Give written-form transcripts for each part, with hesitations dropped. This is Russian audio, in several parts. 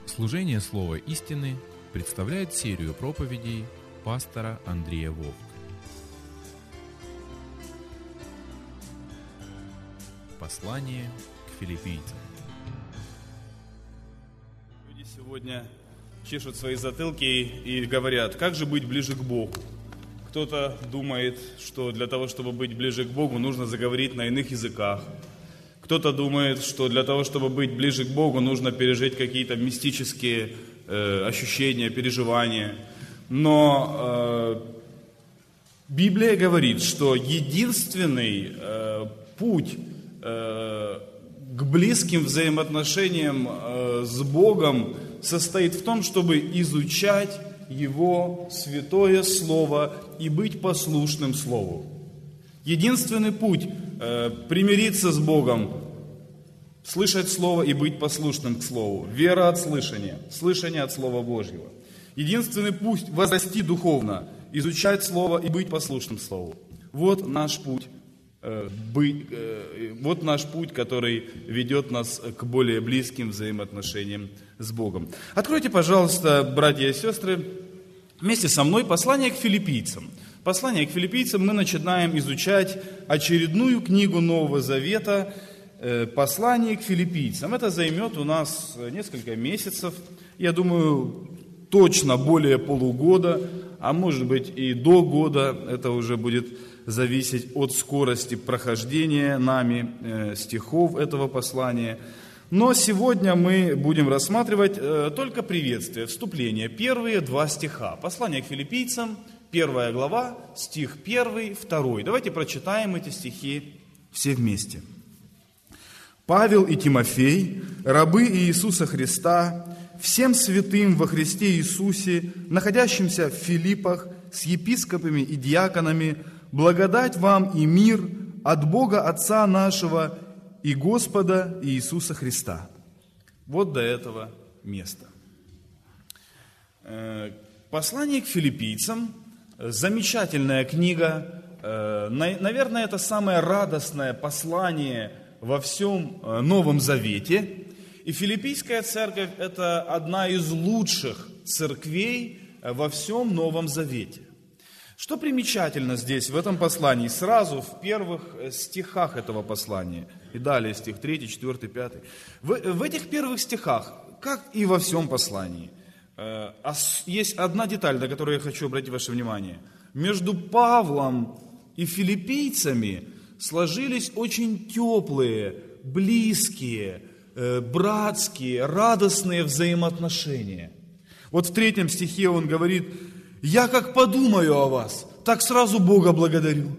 Служение Слова истины представляет серию проповедей пастора Андрея Вовк. Послание к филиппийцам. Люди сегодня чешут свои затылки и говорят, как же быть ближе к Богу? Кто-то думает, что для того, чтобы быть ближе к Богу, нужно заговорить на иных языках. Кто-то думает, что для того, чтобы быть ближе к Богу, нужно пережить какие-то мистические ощущения, переживания. Но Библия говорит, что единственный путь к близким взаимоотношениям с Богом состоит в том, чтобы изучать Его святое Слово и быть послушным Слову. Единственный путь примириться с Богом, слышать Слово и быть послушным к Слову. Вера от слышания, слышание от Слова Божьего. Единственный путь возрасти духовно, изучать Слово и быть послушным Слову. Вот наш путь, который ведет нас к более близким взаимоотношениям с Богом. Откройте, пожалуйста, братья и сестры, вместе со мной послание к филиппийцам. Послание к филиппийцам мы начинаем изучать очередную книгу Нового Завета, послание к филиппийцам. Это займет у нас несколько месяцев, я думаю, точно более полугода, а может быть и до года. Это уже будет зависеть от скорости прохождения нами стихов этого послания. Но сегодня мы будем рассматривать только приветствие, вступление, первые два стиха. Послание к филиппийцам, 1 глава, стих 1, 2. Давайте прочитаем эти стихи все вместе. «Павел и Тимофей, рабы Иисуса Христа, всем святым во Христе Иисусе, находящимся в Филиппах, с епископами и диаконами, благодать вам и мир от Бога Отца нашего и Господа Иисуса Христа». Вот до этого места. Послание к филиппийцам, замечательная книга, наверное, это самое радостное послание во всем Новом Завете. И филиппийская церковь – это одна из лучших церквей во всем Новом Завете. Что примечательно здесь, в этом послании, сразу в первых стихах этого послания, и далее стих 3, 4, 5. В этих первых стихах, как и во всем послании, есть одна деталь, на которую я хочу обратить ваше внимание. Между Павлом и филиппийцами сложились очень теплые, близкие, братские, радостные взаимоотношения. Вот в 3 стихе он говорит: «Я как подумаю о вас, так сразу Бога благодарю».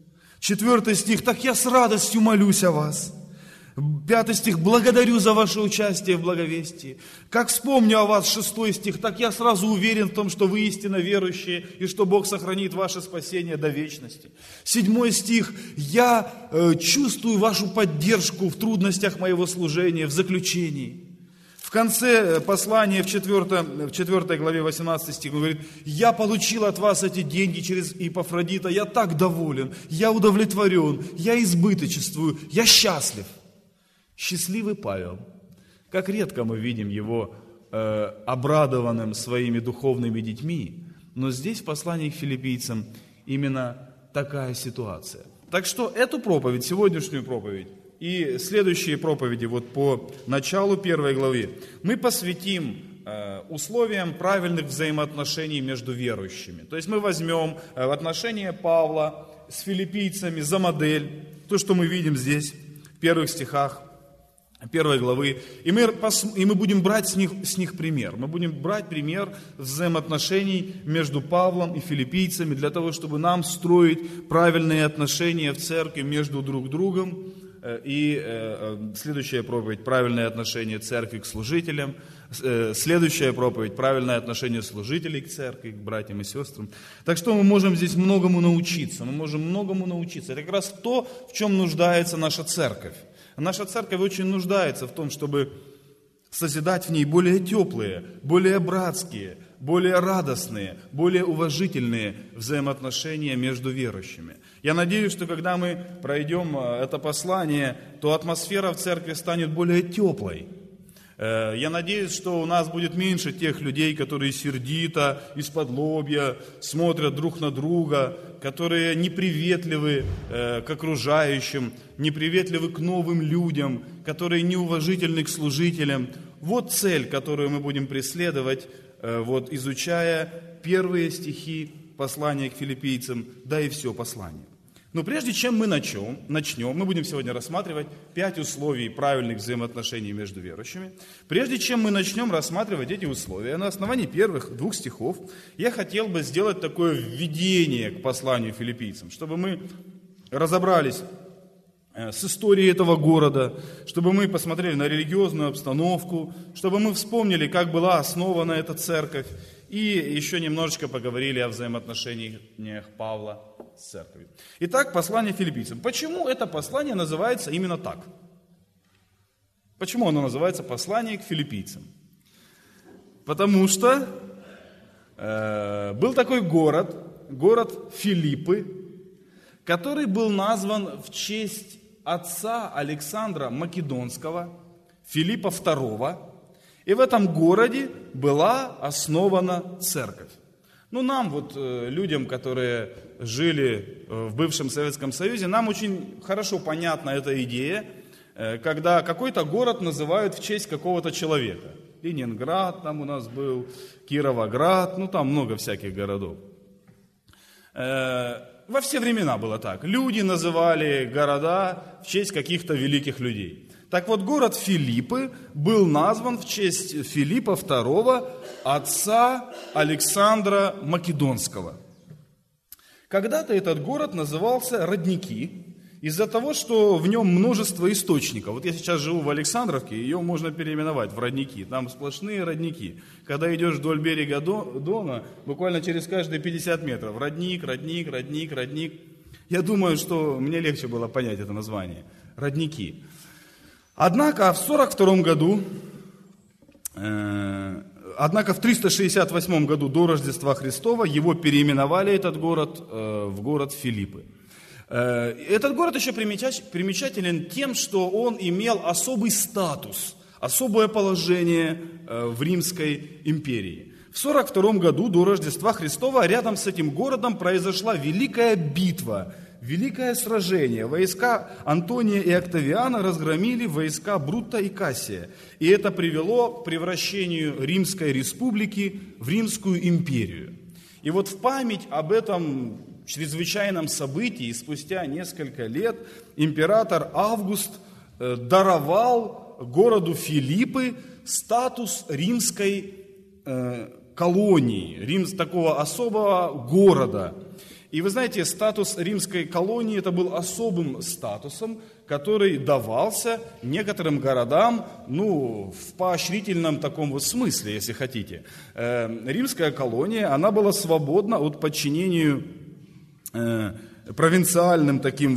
4 стих: «Так я с радостью молюсь о вас». 5 стих: «Благодарю за ваше участие в благовестии». Как вспомню о вас, 6 стих: «Так я сразу уверен в том, что вы истинно верующие, и что Бог сохранит ваше спасение до вечности». 7 стих: «Я чувствую вашу поддержку в трудностях моего служения, в заключении». В конце послания, в 4 главе 18 стих, он говорит: «Я получил от вас эти деньги через Ипафродита, я так доволен, я удовлетворен, я избыточествую, я счастлив». Счастливый Павел. Как редко мы видим его обрадованным своими духовными детьми, но здесь в послании к филиппийцам именно такая ситуация. Так что эту проповедь, сегодняшнюю проповедь, и следующие проповеди вот по началу 1 главы мы посвятим условиям правильных взаимоотношений между верующими. То есть мы возьмем отношения Павла с филиппийцами за модель, то, что мы видим здесь в первых стихах 1 главы, и мы будем брать с них пример. Мы будем брать пример взаимоотношений между Павлом и филиппийцами для того, чтобы нам строить правильные отношения в церкви между друг другом. И следующая проповедь – правильное отношение церкви к служителям. Следующая проповедь – правильное отношение служителей к церкви, к братьям и сестрам. Так что мы можем здесь многому научиться. Это как раз то, в чем нуждается наша церковь. Наша церковь очень нуждается в том, чтобы созидать в ней более теплые, более братские, более радостные, более уважительные взаимоотношения между верующими. Я надеюсь, что когда мы пройдем это послание, то атмосфера в церкви станет более теплой. Я надеюсь, что у нас будет меньше тех людей, которые сердито, из-под лобья смотрят друг на друга, которые неприветливы к окружающим, неприветливы к новым людям, которые неуважительны к служителям. Вот цель, которую мы будем преследовать, изучая первые стихи послания к филиппийцам, да и все послание. Но прежде чем мы начнем, мы будем сегодня рассматривать 5 условий правильных взаимоотношений между верующими. Прежде чем мы начнем рассматривать эти условия, на основании первых 2 стихов, я хотел бы сделать такое введение к посланию филиппийцам, чтобы мы разобрались с историей этого города, чтобы мы посмотрели на религиозную обстановку, чтобы мы вспомнили, как была основана эта церковь, и еще немножечко поговорили о взаимоотношениях Павла с церковью. Итак, послание филиппийцам. Почему это послание называется именно так? Почему оно называется послание к филиппийцам? Потому что был такой город Филиппы, который был назван в честь отца Александра Македонского, Филиппа II, и в этом городе была основана церковь. Нам, людям, которые жили в бывшем Советском Союзе, нам очень хорошо понятна эта идея, когда какой-то город называют в честь какого-то человека. Ленинград там у нас был, Кировоград, там много всяких городов. Во все времена было так. Люди называли города в честь каких-то великих людей. Так вот, город Филиппы был назван в честь Филиппа II, отца Александра Македонского. Когда-то этот город назывался Родники, из-за того, что в нем множество источников. Я сейчас живу в Александровке, ее можно переименовать в Родники. Там сплошные родники. Когда идешь вдоль берега Дона, буквально через каждые 50 метров. Родник. Я думаю, что мне легче было понять это название. Родники. Однако в 368 году до Рождества Христова его переименовали, этот город, в город Филиппы. Этот город еще примечателен тем, что он имел особый статус, особое положение в Римской империи. В 42 году до Рождества Христова рядом с этим городом произошла великая битва, великое сражение. Войска Антония и Октавиана разгромили войска Брутта и Кассия. И это привело к превращению Римской республики в Римскую империю. И в память об этом чрезвычайном событии спустя несколько лет император Август даровал городу Филиппы статус римской колонии, такого особого города. И вы знаете, статус римской колонии это был особым статусом, который давался некоторым городам, в поощрительном таком смысле, если хотите. Римская колония, она была свободна от подчинения провинциальным таким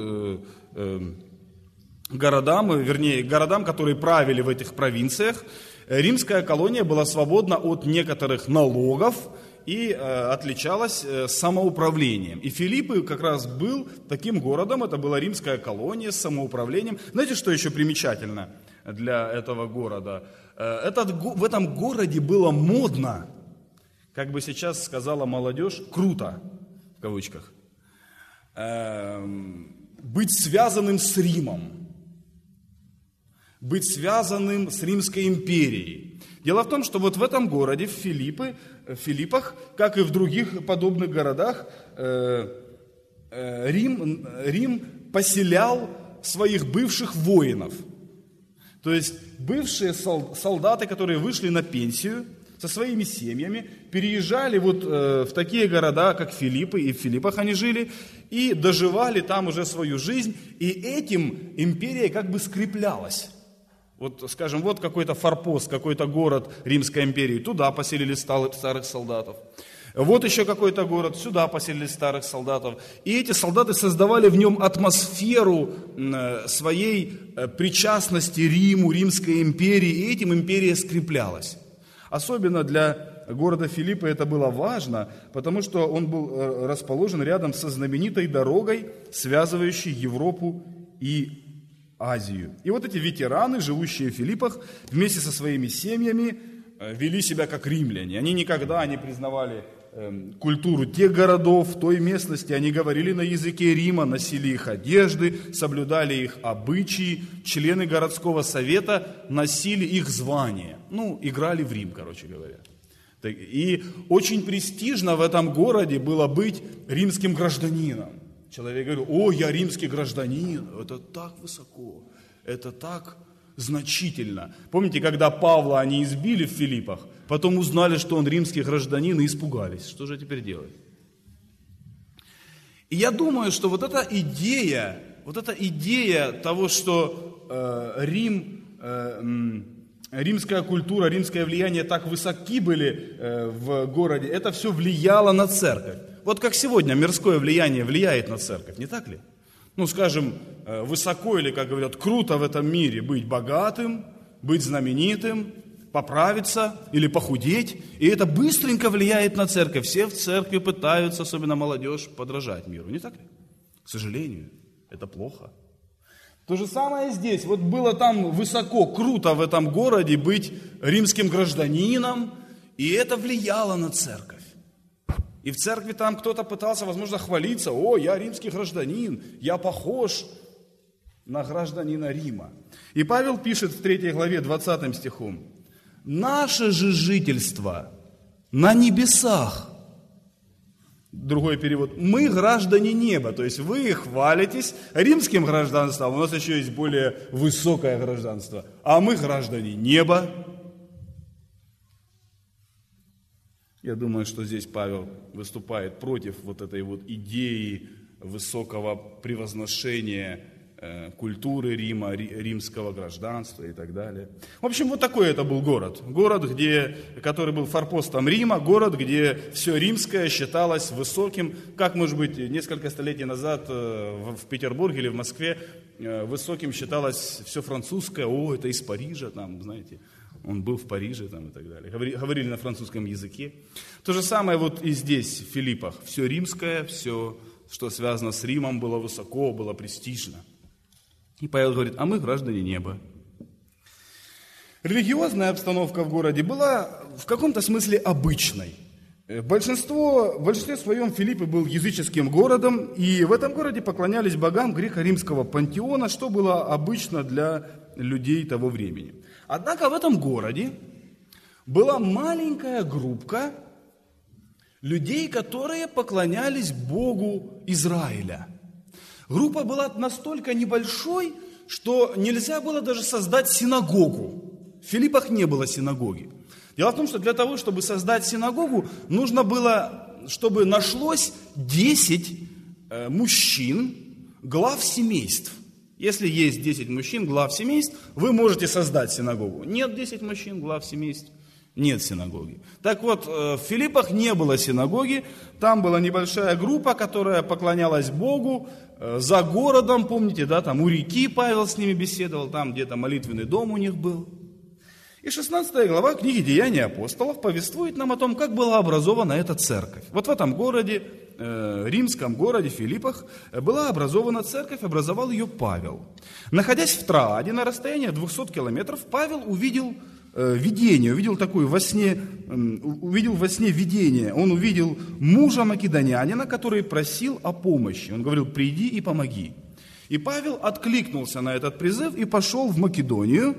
городам, городам, которые правили в этих провинциях. Римская колония была свободна от некоторых налогов и отличалась самоуправлением. И Филиппы как раз был таким городом, это была римская колония с самоуправлением. Знаете, что еще примечательно для этого города? В этом городе было модно, как бы сейчас сказала молодежь, круто, в кавычках, быть связанным с Римом, быть связанным с Римской империей. Дело в том, что в этом городе, в Филиппах, как и в других подобных городах, Рим поселял своих бывших воинов. То есть бывшие солдаты, которые вышли на пенсию со своими семьями, переезжали в такие города, как Филиппы, и в Филиппах они жили, и доживали там уже свою жизнь, и этим империя как бы скреплялась. Скажем, какой-то форпост, какой-то город Римской империи, туда поселили старых солдатов. Вот еще какой-то город, сюда поселили старых солдатов. И эти солдаты создавали в нем атмосферу своей причастности Риму, Римской империи, и этим империя скреплялась. Особенно для города Филиппы это было важно, потому что он был расположен рядом со знаменитой дорогой, связывающей Европу и Азию. И вот эти ветераны, живущие в Филиппах, вместе со своими семьями вели себя как римляне. Они никогда не признавали культуру тех городов, той местности. Они говорили на языке Рима, носили их одежды, соблюдали их обычаи. Члены городского совета носили их звания. Играли в Рим, короче говоря. И очень престижно в этом городе было быть римским гражданином. Человек говорил: я римский гражданин, это так высоко, это так значительно. Помните, когда Павла они избили в Филиппах, потом узнали, что он римский гражданин, и испугались. Что же теперь делать? И я думаю, что вот эта идея того, что римская культура, римское влияние так высоки были в городе, это все влияло на церковь. Вот как сегодня мирское влияние влияет на церковь, не так ли? Скажем, высоко или, как говорят, круто в этом мире быть богатым, быть знаменитым, поправиться или похудеть, и это быстренько влияет на церковь. Все в церкви пытаются, особенно молодежь, подражать миру, не так ли? К сожалению, это плохо. То же самое здесь. Вот было там высоко, круто в этом городе быть римским гражданином, и это влияло на церковь. И в церкви там кто-то пытался, возможно, хвалиться: я римский гражданин, я похож на гражданина Рима. И Павел пишет в 3 главе 20 стихом: «Наше же жительство на небесах». Другой перевод: «Мы граждане неба». То есть вы хвалитесь римским гражданством, у нас еще есть более высокое гражданство, а мы граждане неба. Я думаю, что здесь Павел выступает против вот этой вот идеи высокого превозношения культуры Рима, римского гражданства и так далее. В общем, вот такой это был город. Город, который был форпостом Рима, город, где все римское считалось высоким. Как, может быть, несколько столетий назад в Петербурге или в Москве высоким считалось все французское. Это из Парижа, там, знаете, он был в Париже там, и так далее. Говорили на французском языке. То же самое вот и здесь, в Филиппах. Все римское, все, что связано с Римом, было высоко, было престижно. И Павел говорит: а мы граждане неба. Религиозная обстановка в городе была в каком-то смысле обычной. В большинстве своем Филиппы был языческим городом, и в этом городе поклонялись богам греко-римского пантеона, что было обычно для людей того времени. Однако в этом городе была маленькая группка людей, которые поклонялись Богу Израиля. Группа была настолько небольшой, что нельзя было даже создать синагогу. В Филиппах не было синагоги. Дело в том, что для того, чтобы создать синагогу, нужно было, чтобы нашлось 10 мужчин, глав семейств. Если есть 10 мужчин, глав семейств, вы можете создать синагогу. Нет 10 мужчин, глав семейств, нет синагоги. Так вот, в Филиппах не было синагоги, там была небольшая группа, которая поклонялась Богу. За городом, помните, да, там у реки Павел с ними беседовал, там где-то молитвенный дом у них был. И 16 глава книги «Деяния апостолов» повествует нам о том, как была образована эта церковь. Вот в этом городе, римском городе Филиппах, была образована церковь, образовал ее Павел. Находясь в Трааде, на расстоянии 200 километров, Павел увидел видение, увидел во сне видение. Он увидел мужа македонянина, который просил о помощи. Он говорил: приди и помоги. И Павел откликнулся на этот призыв и пошел в Македонию.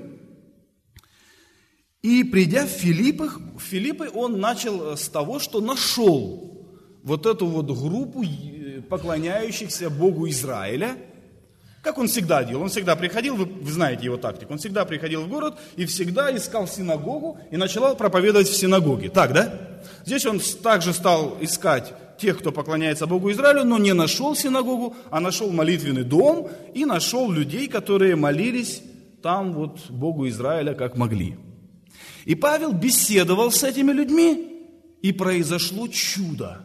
И придя в Филиппы, он начал с того, что нашел вот эту вот группу поклоняющихся Богу Израиля. Как он всегда делал? Он всегда приходил, вы знаете его тактику, он всегда приходил в город и всегда искал синагогу и начал проповедовать в синагоге. Так, да? Здесь он также стал искать тех, кто поклоняется Богу Израилю, но не нашел синагогу, а нашел молитвенный дом и нашел людей, которые молились там вот Богу Израиля как могли. И Павел беседовал с этими людьми, и произошло чудо.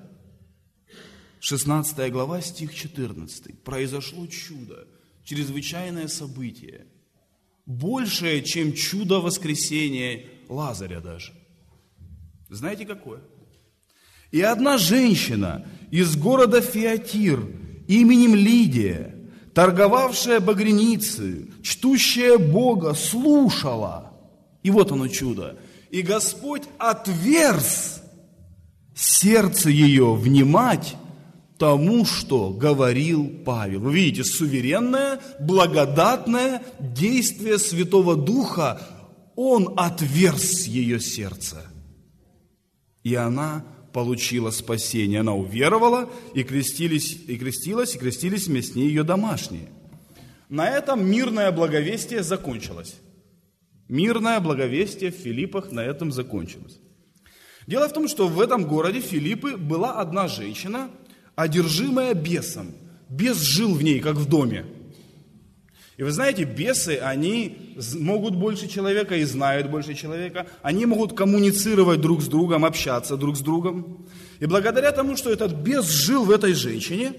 16 глава, стих 14. Произошло чудо, чрезвычайное событие, большее, чем чудо воскресения Лазаря даже. Знаете, какое? И одна женщина из города Фиатир именем Лидия, торговавшая багряницей, чтущая Бога, слушала. И вот оно чудо. И Господь отверз сердце ее внимать тому, что говорил Павел. Вы видите, суверенное, благодатное действие Святого Духа. Он отверз ее сердце. И она получила спасение. Она уверовала, и крестились вместе с ней ее домашние. На этом мирное благовестие закончилось. Мирное благовестие в Филиппах на этом закончилось. Дело в том, что в этом городе Филиппы была одна женщина, одержимая бесом. Бес жил в ней, как в доме. И вы знаете, бесы, они могут больше человека и знают больше человека. Они могут коммуницировать друг с другом, общаться друг с другом. И благодаря тому, что этот бес жил в этой женщине,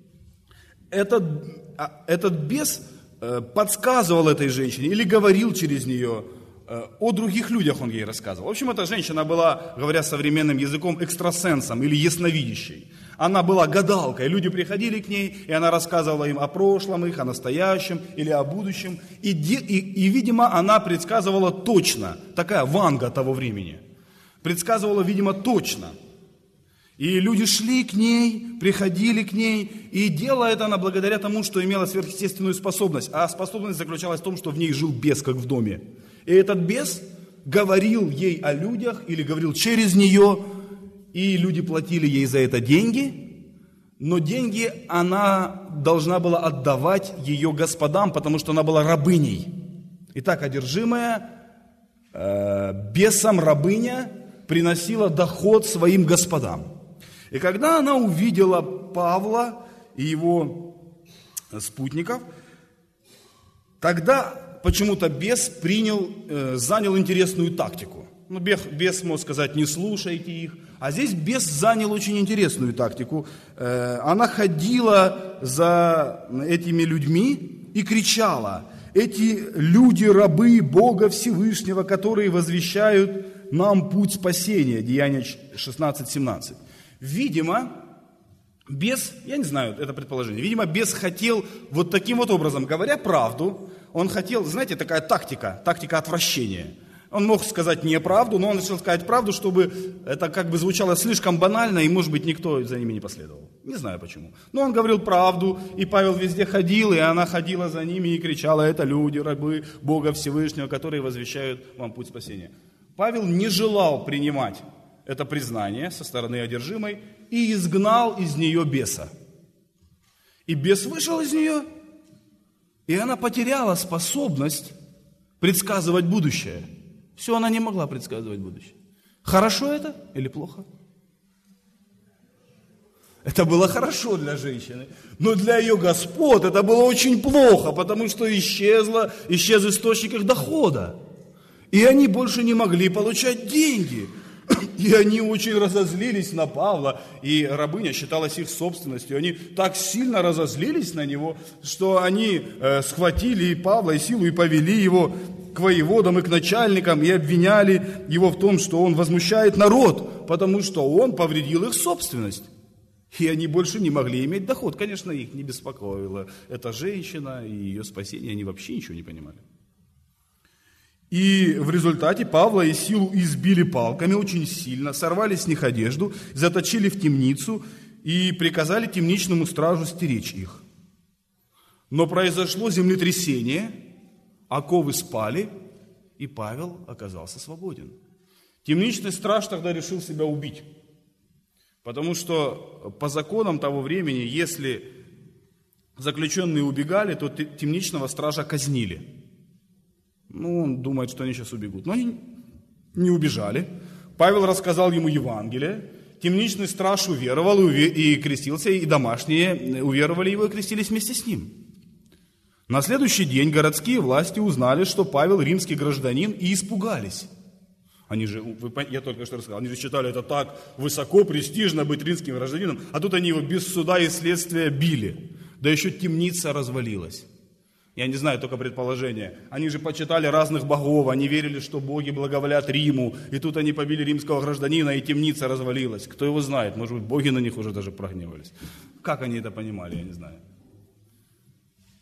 этот бес подсказывал этой женщине или говорил через нее о других людях, он ей рассказывал. В общем, эта женщина была, говоря современным языком, экстрасенсом или ясновидящей. Она была гадалкой, люди приходили к ней, и она рассказывала им о прошлом их, о настоящем или о будущем. И видимо, она предсказывала точно, такая Ванга того времени, предсказывала, видимо, точно. И люди шли к ней, приходили к ней, и делала это она благодаря тому, что имела сверхъестественную способность. А способность заключалась в том, что в ней жил бес, как в доме. И этот бес говорил ей о людях или говорил через нее, и люди платили ей за это деньги, но деньги она должна была отдавать ее господам, потому что она была рабыней. Итак, одержимая бесом рабыня приносила доход своим господам. И когда она увидела Павла и его спутников, тогда почему-то бес занял интересную тактику. Ну, бес мог сказать, не слушайте их. А здесь бес занял очень интересную тактику. Она ходила за этими людьми и кричала: эти люди рабы Бога Всевышнего, которые возвещают нам путь спасения. Деяния 16-17. Видимо, бес, я не знаю, это предположение, видимо, бес хотел вот таким вот образом, говоря правду, он хотел, знаете, такая тактика отвращения. Он мог сказать неправду, но он решил сказать правду, чтобы это как бы звучало слишком банально, и, может быть, никто за ними не последовал. Не знаю почему. Но он говорил правду, и Павел везде ходил, и она ходила за ними и кричала: это люди, рабы Бога Всевышнего, которые возвещают вам путь спасения. Павел не желал принимать это признание со стороны одержимой и изгнал из нее беса. И бес вышел из нее, и она потеряла способность предсказывать будущее. Все, она не могла предсказывать будущее. Хорошо это или плохо? Это было хорошо для женщины, но для ее господ это было очень плохо, потому что исчез источник их дохода. И они больше не могли получать деньги. И они очень разозлились на Павла, и рабыня считалась их собственностью. Они так сильно разозлились на него, что они схватили и Павла, и Силу, и повели его к воеводам и к начальникам, и обвиняли его в том, что он возмущает народ, потому что он повредил их собственность. И они больше не могли иметь доход. Конечно, их не беспокоила эта женщина и ее спасение, они вообще ничего не понимали. И в результате Павла и Силу избили палками очень сильно, сорвали с них одежду, заточили в темницу и приказали темничному стражу стеречь их. Но произошло землетрясение, оковы спали, и Павел оказался свободен. Темничный страж тогда решил себя убить, потому что по законам того времени, если заключенные убегали, то темничного стража казнили. Он думает, что они сейчас убегут. Но они не убежали. Павел рассказал ему Евангелие. Темничный страж уверовал и крестился, и домашние уверовали его и крестились вместе с ним. На следующий день городские власти узнали, что Павел римский гражданин, и испугались. Я только что рассказал, они же считали это так высоко, престижно быть римским гражданином, а тут они его без суда и следствия били. Да еще темница развалилась. Я не знаю, только предположение. Они же почитали разных богов, они верили, что боги благоволят Риму, и тут они побили римского гражданина, и темница развалилась. Кто его знает, может быть, боги на них уже даже прогневались. Как они это понимали, я не знаю.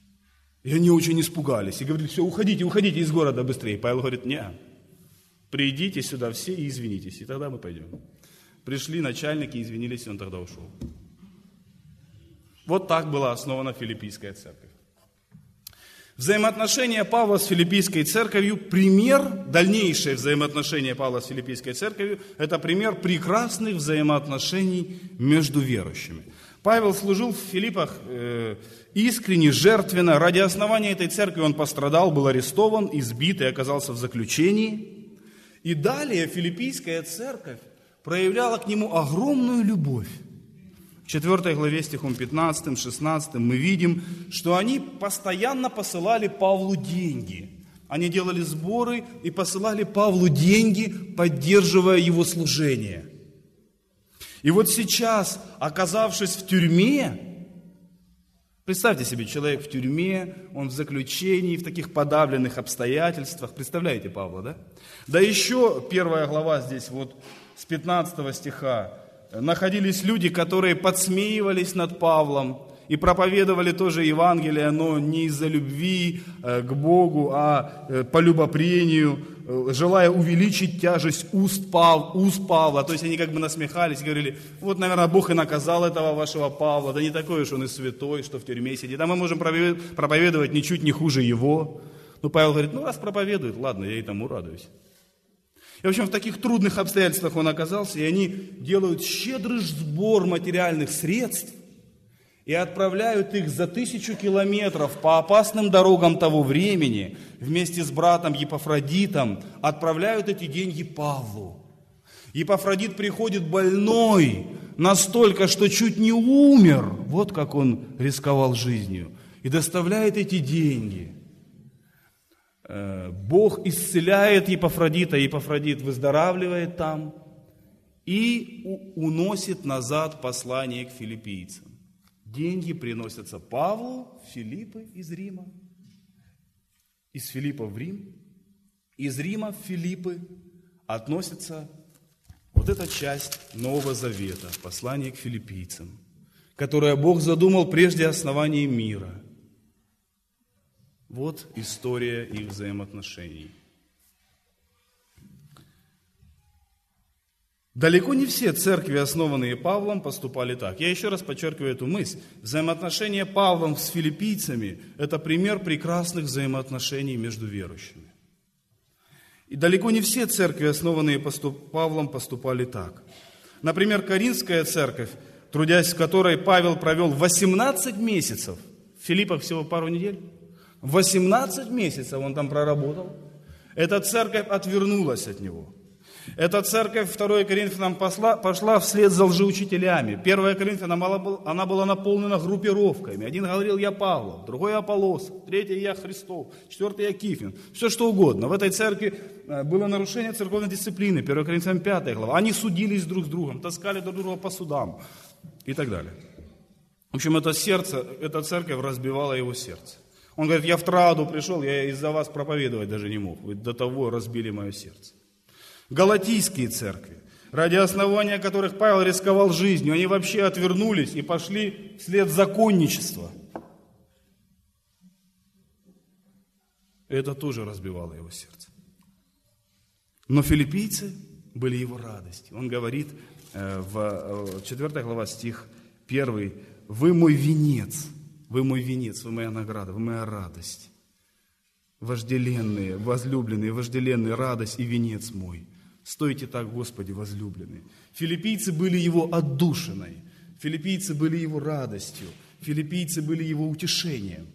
И они очень испугались и говорили: все, уходите, уходите из города быстрее. Павел говорит: не, придите сюда все и извинитесь, и тогда мы пойдем. Пришли начальники, извинились, и он тогда ушел. Вот так была основана Филиппийская церковь. Взаимоотношения Павла с Филиппийской церковью, дальнейшее взаимоотношение Павла с Филиппийской церковью, это пример прекрасных взаимоотношений между верующими. Павел служил в Филиппах искренне, жертвенно. Ради основания этой церкви он пострадал, был арестован, избит и оказался в заключении. И далее Филиппийская церковь проявляла к нему огромную любовь. В 4 главе стихом 15-16 мы видим, что они постоянно посылали Павлу деньги. Они делали сборы и посылали Павлу деньги, поддерживая его служение. И вот сейчас, оказавшись в тюрьме, представьте себе, человек в тюрьме, он в заключении, в таких подавленных обстоятельствах. Представляете Павла, да? Да еще 1 глава здесь вот с 15 стиха. Находились люди, которые подсмеивались над Павлом и проповедовали тоже Евангелие, но не из-за любви к Богу, а по любопрению, желая увеличить тяжесть уст Павла. То есть они как бы насмехались, говорили: вот, наверное, Бог и наказал этого вашего Павла, да не такой уж он и святой, что в тюрьме сидит, а мы можем проповедовать ничуть не хуже его. Но Павел говорит: ну раз проповедует, ладно, я и тому радуюсь. И, в общем, в таких трудных обстоятельствах он оказался, и они делают щедрый сбор материальных средств и отправляют их за 1000 километров по опасным дорогам того времени, вместе с братом Епафродитом, отправляют эти деньги Павлу. Епафродит приходит больной, настолько, что чуть не умер, вот как он рисковал жизнью, и доставляет эти деньги. Бог исцеляет Епафродита, Епафродит выздоравливает там и уносит назад послание к филиппийцам. Деньги приносятся Павлу в Филиппы из Рима, из Филиппа в Рим, из Рима в Филиппы относится вот эта часть Нового Завета, послание к филиппийцам, которое Бог задумал прежде основания мира. Вот история их взаимоотношений. Далеко не все церкви, основанные Павлом, поступали так. Я еще раз подчеркиваю эту мысль. Взаимоотношения Павла с филиппийцами – это пример прекрасных взаимоотношений между верующими. И далеко не все церкви, основанные Павлом, поступали так. Например, Коринфская церковь, трудясь в которой Павел провел 18 месяцев, в Филиппах всего пару недель, 18 месяцев он там проработал. Эта церковь отвернулась от него. Эта церковь 2 Коринфянам пошла вслед за лжеучителями. 1 Коринфянам она была наполнена группировками. Один говорил: я Павлов, другой Аполлос, третий я Христов, четвертый я Кифин. Все что угодно. В этой церкви было нарушение церковной дисциплины. 1 Коринфянам 5 глава. Они судились друг с другом, таскали друг друга по судам и так далее. В общем, эта церковь разбивала его сердце. Он говорит: я в Трааду пришел, я из-за вас проповедовать даже не мог. Вы до того разбили мое сердце. Галатийские церкви, ради основания которых Павел рисковал жизнью, они вообще отвернулись и пошли вслед законничества. Это тоже разбивало его сердце. Но филиппийцы были его радостью. Он говорит в 4 глава стих 1: «Вы мой венец, вы моя награда, вы моя радость. Вожделенные, возлюбленные, вожделенные, радость и венец мой. Стойте так, Господи, возлюбленные». Филиппийцы были его отдушиной, филиппийцы были его радостью, филиппийцы были его утешением.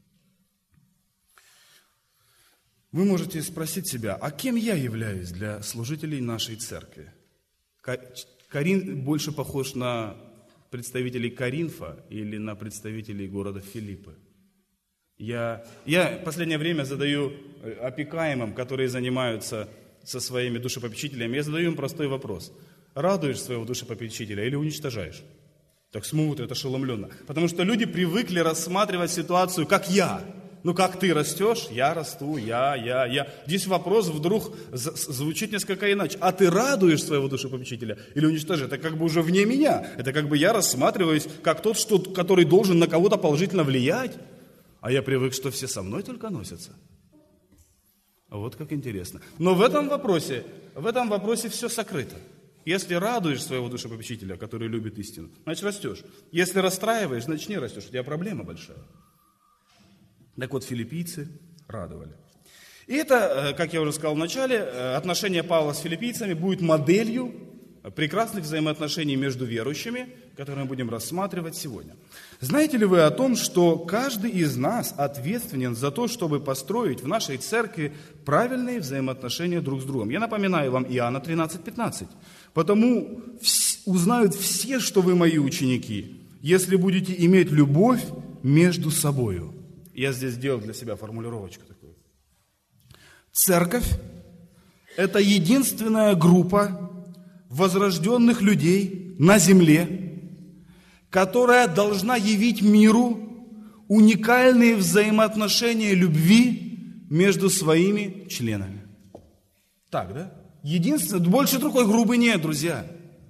Вы можете спросить себя: а кем я являюсь для служителей нашей церкви? Коринф больше похож на представителей Коринфа или на представителей города Филиппы? Я в последнее время задаю опекаемым, которые занимаются со своими душепопечителями, я задаю им простой вопрос: радуешь своего душепопечителя или уничтожаешь? Так смотрят ошеломленно. Потому что люди привыкли рассматривать ситуацию как я. Ну как ты растешь, я расту, я. Здесь вопрос вдруг звучит несколько иначе. А ты радуешь своего душепопечителя или уничтожаешь? Это как бы уже вне меня. Это как бы я рассматриваюсь как тот, который должен на кого-то положительно влиять. А я привык, что все со мной только носятся. Вот как интересно. Но в этом вопросе все сокрыто. Если радуешь своего душепопечителя, который любит истину, значит растешь. Если расстраиваешь, значит не растешь. У тебя проблема большая. Так вот, филиппийцы радовали. И это, как я уже сказал в начале, отношение Павла с филиппийцами будет моделью прекрасных взаимоотношений между верующими, которые мы будем рассматривать сегодня. Знаете ли вы о том, что каждый из нас ответственен за то, чтобы построить в нашей церкви правильные взаимоотношения друг с другом? Я напоминаю вам Иоанна 13:15. «Потому узнают все, что вы мои ученики, если будете иметь любовь между собою». Я здесь сделал для себя формулировочку такую. Церковь – это единственная группа возрожденных людей на земле, которая должна явить миру уникальные взаимоотношения любви между своими членами. Так, да? Единственное, больше другой группы нет, друзья.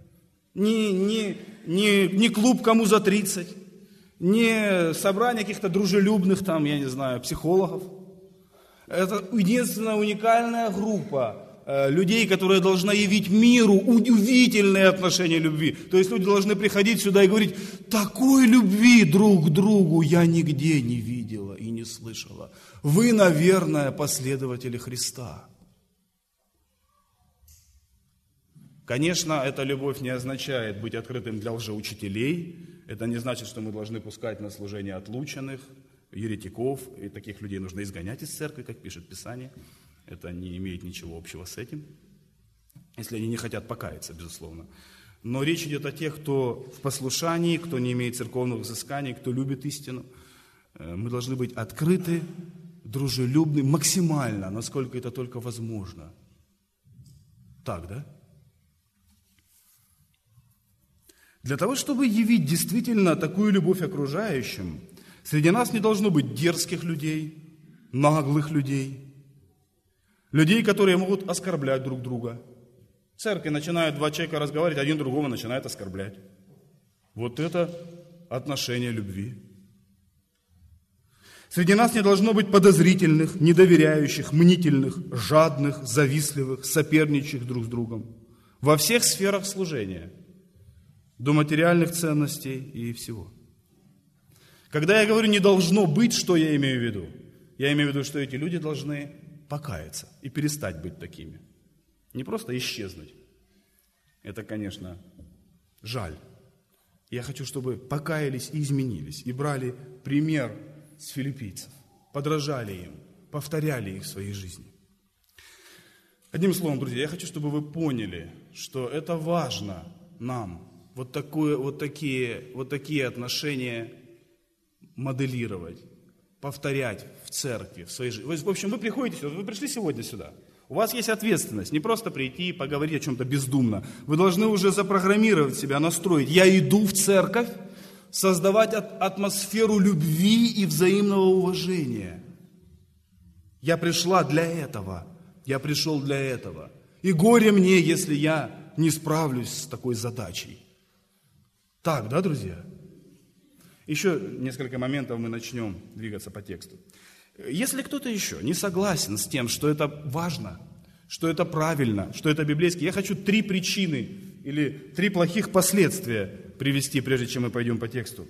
Не клуб кому за 30, не собрание каких-то дружелюбных там, я не знаю, психологов. Это единственная уникальная группа людей, которая должна явить миру удивительные отношения любви. То есть люди должны приходить сюда и говорить: такой любви друг к другу я нигде не видела и не слышала. Вы, наверное, последователи Христа. Конечно, эта любовь не означает быть открытым для лжеучителей. Это не значит, что мы должны пускать на служение отлученных, еретиков. И таких людей нужно изгонять из церкви, как пишет Писание. Это не имеет ничего общего с этим, если они не хотят покаяться, безусловно. Но речь идет о тех, кто в послушании, кто не имеет церковных взысканий, кто любит истину. Мы должны быть открыты, дружелюбны максимально, насколько это только возможно. Так, да? Для того, чтобы явить действительно такую любовь окружающим, среди нас не должно быть дерзких людей, наглых людей, людей, которые могут оскорблять друг друга. В церкви начинают два человека разговаривать, один другого начинает оскорблять. Вот это отношение любви. Среди нас не должно быть подозрительных, недоверяющих, мнительных, жадных, завистливых, соперничающих друг с другом. Во всех сферах служения, до материальных ценностей и всего. Когда я говорю «не должно быть», что я имею в виду? Я имею в виду, что эти люди должны покаяться и перестать быть такими. Не просто исчезнуть. Это, конечно, жаль. Я хочу, чтобы покаялись и изменились, и брали пример с филиппийцев, подражали им, повторяли их в своей жизни. Одним словом, друзья, я хочу, чтобы вы поняли, что это важно нам, вот такие отношения моделировать, повторять в церкви, в своей жизни. В общем, вы приходите сюда, вы пришли сегодня сюда. У вас есть ответственность, не просто прийти и поговорить о чем-то бездумно. Вы должны уже запрограммировать себя, настроить. Я иду в церковь создавать атмосферу любви и взаимного уважения. Я пришла для этого. Я пришел для этого. И горе мне, если я не справлюсь с такой задачей. Так, да, друзья? Еще несколько моментов мы начнем двигаться по тексту. Если кто-то еще не согласен с тем, что это важно, что это правильно, что это библейски, я хочу 3 причины или 3 плохих последствия привести, прежде чем мы пойдем по тексту.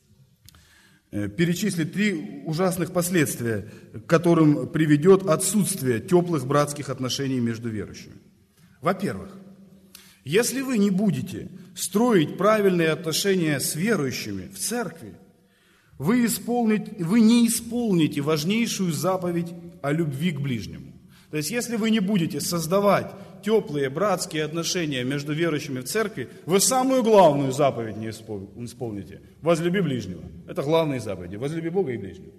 Перечислить 3 ужасных последствия, к которым приведет отсутствие теплых братских отношений между верующими. Во-первых, если вы не будете строить правильные отношения с верующими в церкви, вы не исполните важнейшую заповедь о любви к ближнему. То есть, если вы не будете создавать теплые братские отношения между верующими в церкви, вы самую главную заповедь не исполните. Возлюби ближнего. Это главные заповеди. Возлюби Бога и ближнего.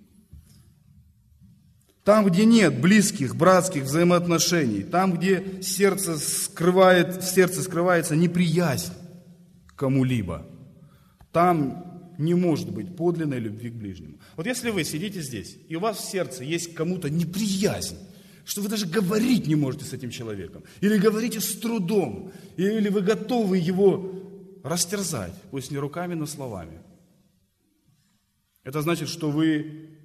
Там, где нет близких братских взаимоотношений, там, где в сердце скрывается неприязнь к кому-либо, там не может быть подлинной любви к ближнему. Вот если вы сидите здесь, и у вас в сердце есть к кому-то неприязнь, что вы даже говорить не можете с этим человеком, или говорите с трудом, или вы готовы его растерзать, пусть не руками, но словами, это значит, что вы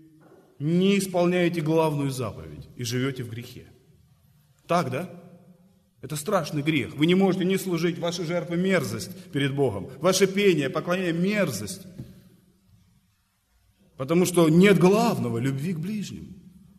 не исполняете главную заповедь и живете в грехе. Так, да? Это страшный грех. Вы не можете не служить, ваши жертвы – мерзость перед Богом. Ваше пение, поклонение – мерзость. Потому что нет главного – любви к ближнему.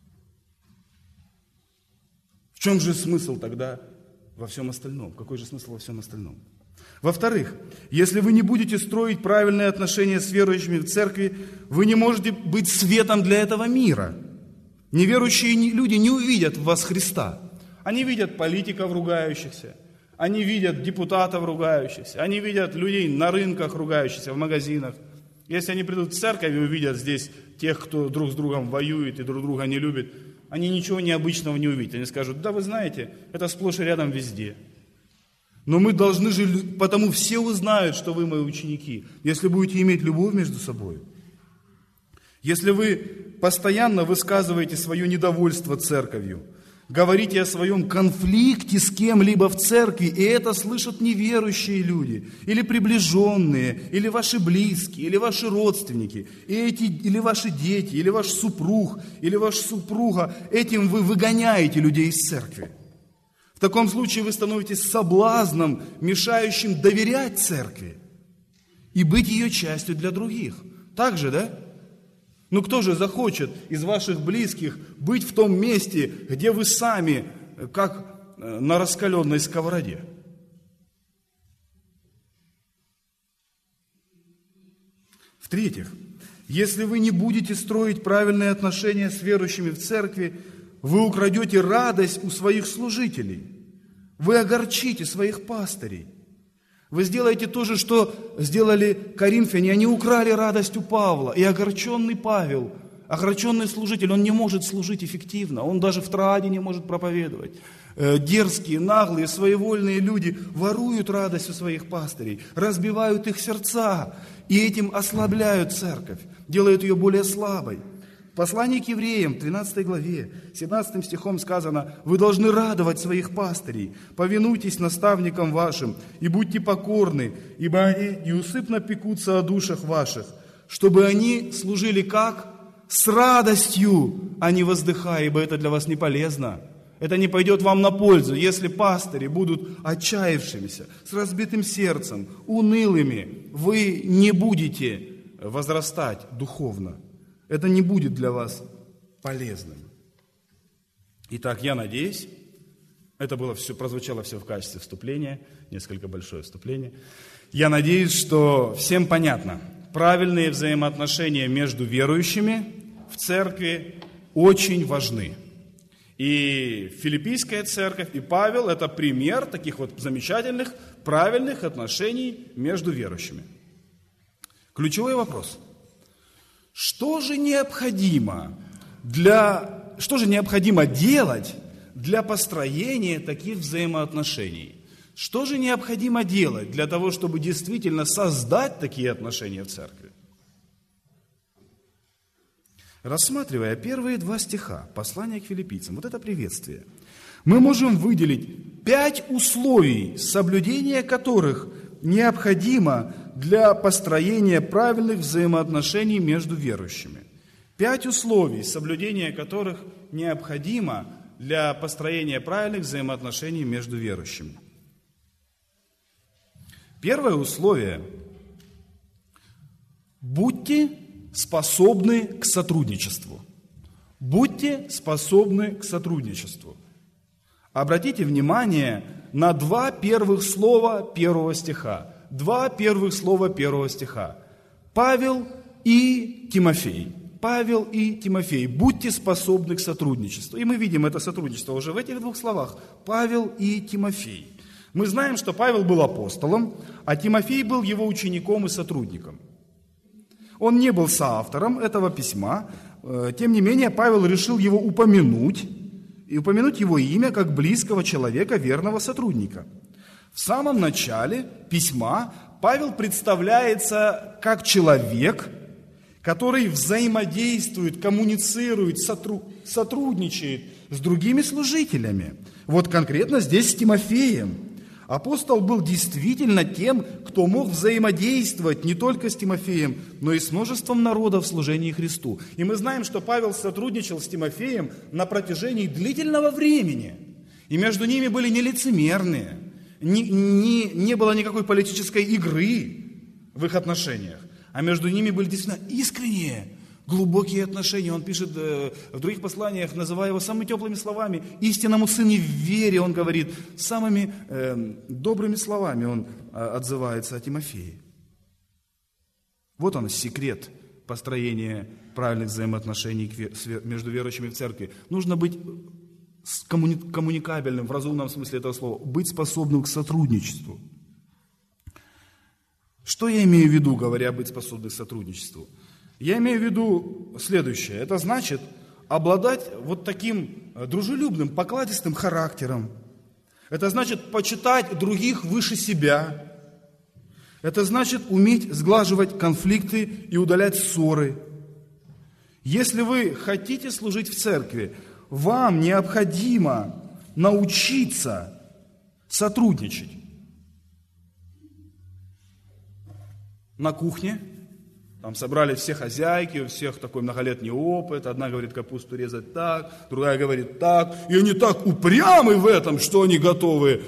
В чем же смысл тогда во всем остальном? Какой же смысл во всем остальном? Во-вторых, если вы не будете строить правильные отношения с верующими в церкви, вы не можете быть светом для этого мира. Неверующие люди не увидят в вас Христа. Они видят политиков ругающихся, они видят депутатов ругающихся, они видят людей на рынках ругающихся, в магазинах. Если они придут в церковь и увидят здесь тех, кто друг с другом воюет и друг друга не любит, они ничего необычного не увидят. Они скажут: да вы знаете, это сплошь и рядом везде. Но мы должны же, потому все узнают, что вы мои ученики, если будете иметь любовь между собой. Если вы постоянно высказываете свое недовольство церковью, говорите о своем конфликте с кем-либо в церкви, и это слышат неверующие люди, или приближенные, или ваши близкие, или ваши родственники, или ваши дети, или ваш супруг, или ваша супруга, этим вы выгоняете людей из церкви. В таком случае вы становитесь соблазном, мешающим доверять церкви и быть ее частью для других. Так же, да? Ну кто же захочет из ваших близких быть в том месте, где вы сами, как на раскаленной сковороде? В-третьих, если вы не будете строить правильные отношения с верующими в церкви, вы украдете радость у своих служителей. Вы огорчите своих пастырей. Вы сделаете то же, что сделали коринфяне. Они украли радость у Павла. И огорченный Павел, огорченный служитель, он не может служить эффективно. Он даже в Троаде не может проповедовать. Дерзкие, наглые, своевольные люди воруют радость у своих пастырей, разбивают их сердца и этим ослабляют церковь, делают ее более слабой. В послании к евреям, 13 главе, 17 стихом сказано: «Вы должны радовать своих пастырей, повинуйтесь наставникам вашим и будьте покорны, ибо они неусыпно пекутся о душах ваших, чтобы они служили как? С радостью, а не воздыхая, ибо это для вас не полезно». Это не пойдет вам на пользу, если пастыри будут отчаявшимися, с разбитым сердцем, унылыми. Вы не будете возрастать духовно. Это не будет для вас полезным. Итак, я надеюсь, это было все, прозвучало все в качестве вступления, несколько большое вступление. Я надеюсь, что всем понятно, правильные взаимоотношения между верующими в церкви очень важны. И Филиппийская церковь, и Павел – это пример таких вот замечательных, правильных отношений между верующими. Ключевой вопрос. Что же необходимо делать для построения таких взаимоотношений? Что же необходимо делать для того, чтобы действительно создать такие отношения в церкви? Рассматривая первые 2 стиха послания к филиппийцам, вот это приветствие, мы можем выделить 5 условий, соблюдение которых необходимо для построения правильных взаимоотношений между верующими. 5 условий, соблюдение которых необходимо для построения правильных взаимоотношений между верующими. Первое условие – будьте способны к сотрудничеству. Будьте способны к сотрудничеству. Обратите внимание на 2 первых слова 1 стиха. 2 первых слова 1 стиха. Павел и Тимофей. Павел и Тимофей. Будьте способны к сотрудничеству. И мы видим это сотрудничество уже в этих 2 словах. Павел и Тимофей. Мы знаем, что Павел был апостолом, а Тимофей был его учеником и сотрудником. Он не был соавтором этого письма, тем не менее Павел решил его упомянуть, и упомянуть его имя как близкого человека, верного сотрудника. В самом начале письма Павел представляется как человек, который взаимодействует, коммуницирует, сотрудничает с другими служителями. Вот конкретно здесь с Тимофеем. Апостол был действительно тем, кто мог взаимодействовать не только с Тимофеем, но и с множеством народа в служении Христу. И мы знаем, что Павел сотрудничал с Тимофеем на протяжении длительного времени. И между ними были не лицемерные, не было никакой политической игры в их отношениях, а между ними были действительно искренние, глубокие отношения. Он пишет в других посланиях, называя его самыми теплыми словами, истинному сыну в вере, он говорит, самыми добрыми словами он отзывается о Тимофее. Вот он секрет построения правильных взаимоотношений между верующими в церкви. Нужно быть коммуникабельным, в разумном смысле этого слова, быть способным к сотрудничеству. Что я имею в виду, говоря быть способным к сотрудничеству? Я имею в виду следующее. Это значит обладать вот таким дружелюбным, покладистым характером. Это значит почитать других выше себя. Это значит уметь сглаживать конфликты и удалять ссоры. Если вы хотите служить в церкви, вам необходимо научиться сотрудничать. На кухне, там собрались все хозяйки, у всех такой многолетний опыт. Одна говорит капусту резать так, другая говорит так. И они так упрямы в этом, что они готовы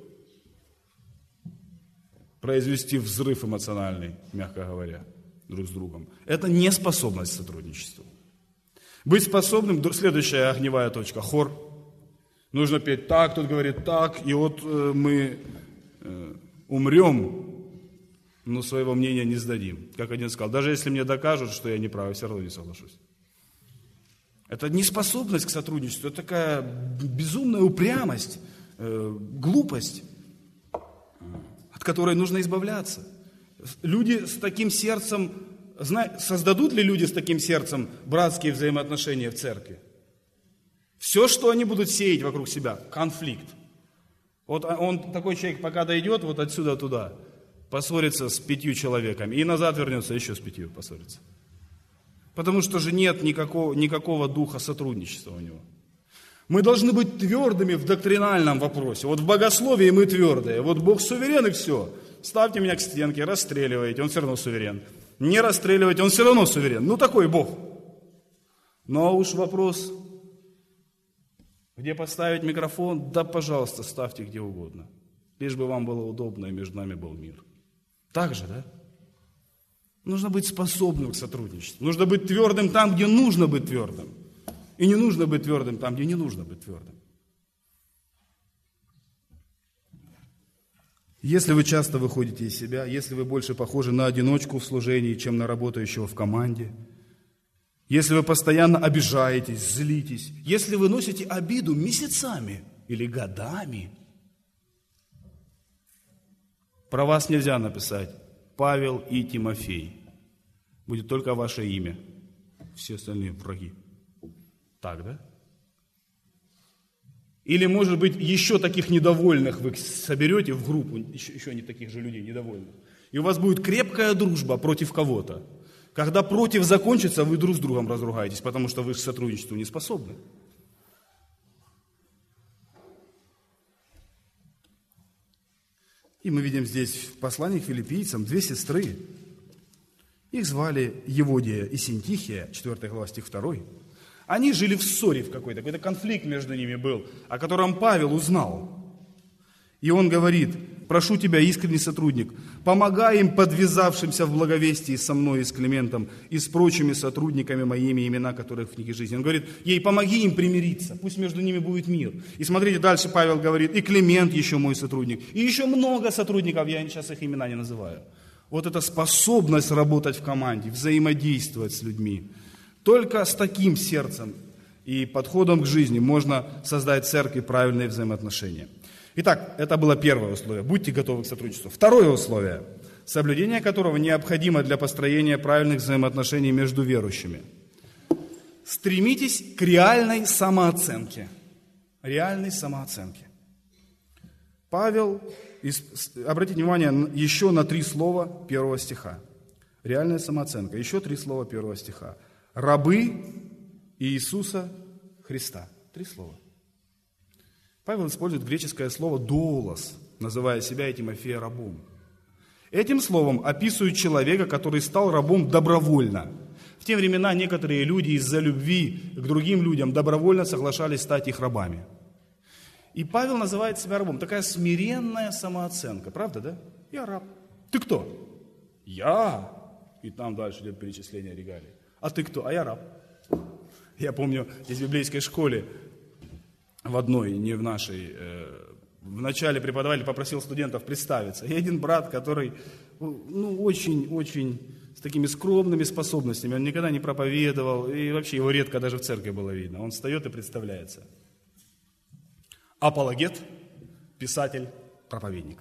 произвести взрыв эмоциональный, мягко говоря, друг с другом. Это не способность к сотрудничеству. Быть способным, следующая огневая точка, хор. Нужно петь так, тот говорит так, и вот мы умрем, но своего мнения не сдадим. Как один сказал, даже если мне докажут, что я не прав, я все равно не соглашусь. Это неспособность к сотрудничеству, это такая безумная упрямость, глупость, от которой нужно избавляться. Люди с таким сердцем, создадут ли люди с таким сердцем братские взаимоотношения в церкви? Все, что они будут сеять вокруг себя, конфликт. Вот он, такой человек, пока дойдет вот отсюда туда, поссорится с 5 человеками, и назад вернется еще с 5 поссорится. Потому что же нет никакого духа сотрудничества у него. Мы должны быть твердыми в доктринальном вопросе. Вот в богословии мы твердые. Вот Бог суверен и все. Ставьте меня к стенке, расстреливаете, он все равно суверен. Не расстреливайте, он все равно суверен. Ну такой Бог. Но уж вопрос, где поставить микрофон, да пожалуйста, ставьте где угодно. Лишь бы вам было удобно и между нами был мир. Так же, да? Нужно быть способным к сотрудничеству. Нужно быть твердым там, где нужно быть твердым. И не нужно быть твердым там, где не нужно быть твердым. Если вы часто выходите из себя, если вы больше похожи на одиночку в служении, чем на работающего в команде, если вы постоянно обижаетесь, злитесь, если вы носите обиду месяцами или годами, про вас нельзя написать Павел и Тимофей. Будет только ваше имя. Все остальные враги. Так, да? Или, может быть, еще таких недовольных вы соберете в группу, еще не таких же людей недовольных. И у вас будет крепкая дружба против кого-то. Когда против закончится, вы друг с другом разругаетесь, потому что вы к сотрудничеству не способны. И мы видим здесь в послании к филиппийцам 2 сестры. Их звали Еводия и Синтихия, 4 глава, стих 2. Они жили в ссоре в какой-то конфликт между ними был, о котором Павел узнал. И он говорит: прошу тебя, искренний сотрудник, помогай им, подвязавшимся в благовестии со мной и с Климентом, и с прочими сотрудниками моими, имена которых в книге жизни. Он говорит: ей помоги им примириться, пусть между ними будет мир. И смотрите, дальше Павел говорит: и Климент еще мой сотрудник, и еще много сотрудников, я сейчас их имена не называю. Вот эта способность работать в команде, взаимодействовать с людьми. Только с таким сердцем и подходом к жизни можно создать в церкви правильные взаимоотношения. Итак, это было первое условие. Будьте готовы к сотрудничеству. Второе условие, соблюдение которого необходимо для построения правильных взаимоотношений между верующими. Стремитесь к реальной самооценке. Реальной самооценке. Павел, обратите внимание еще на 3 слова 1 стиха. Реальная самооценка. Еще 3 слова 1 стиха. Рабы Иисуса Христа. 3 слова. Павел использует греческое слово «доулос». называя себя и Тимофея рабом. Этим словом описывают человека, который стал рабом добровольно. В те времена некоторые люди из-за любви к другим людям добровольно соглашались стать их рабами. И Павел называет себя рабом. Такая смиренная самооценка. Правда, да? Я раб. Ты кто? Я. И там дальше идет перечисление регалий. А ты кто? А я раб. Я помню, здесь в библейской школе, в одной, не в нашей, в начале преподаватель попросил студентов представиться. И один брат, который очень с такими скромными способностями, он никогда не проповедовал, и вообще его редко даже в церкви было видно. Он встает и представляется. Апологет, писатель, проповедник.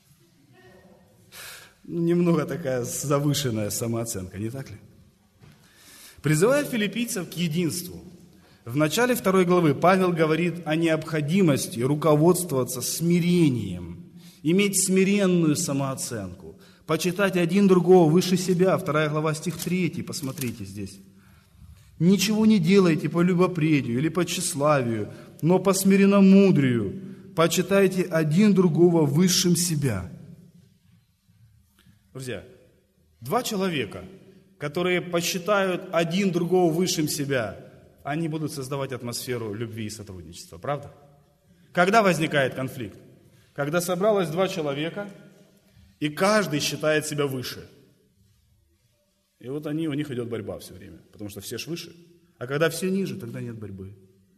Немного такая завышенная самооценка, не так ли? Призывая филиппийцев к единству, в начале 2 главы Павел говорит о необходимости руководствоваться смирением, иметь смиренную самооценку, почитать один другого выше себя. 2 глава, стих 3, посмотрите здесь. «Ничего не делайте по любопредию или по тщеславию, но по смиренномудрию почитайте один другого высшим себя». Друзья, два человека, которые посчитают один другого высшим себя, они будут создавать атмосферу любви и сотрудничества, правда? Когда возникает конфликт? Когда собралось два человека, и каждый считает себя выше. И вот у них идет борьба все время, потому что все ж выше. А когда все ниже, тогда нет борьбы.